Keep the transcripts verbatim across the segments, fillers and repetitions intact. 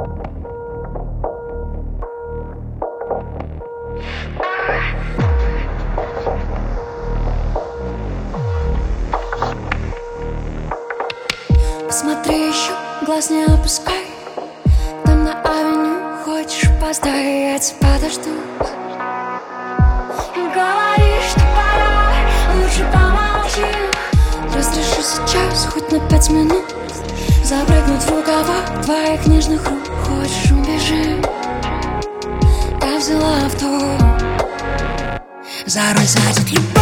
Смотри еще, глаз не опускай. Там на авеню хочешь опоздай, я тебя подожду. И говоришь, что пора, лучше помолчи. Разрешу сейчас хоть на пять минут запрыгнуть в рукава твоих нежных рук. Хочешь, убежим? Я взяла авто, за руль садит любовь.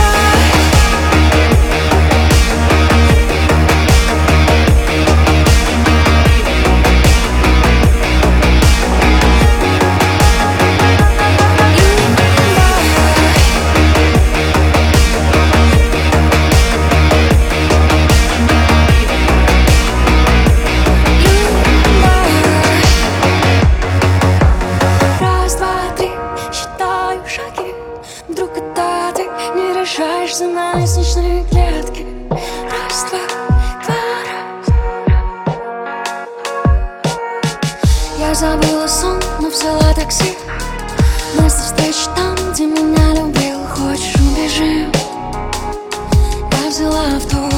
Вдруг это ты не решаешься на лестничные клетки. Раз, два, два, раз. Я забыла сон, но взяла такси. Место встречи там, где меня любил. Хочешь, убежим? Я взяла авто.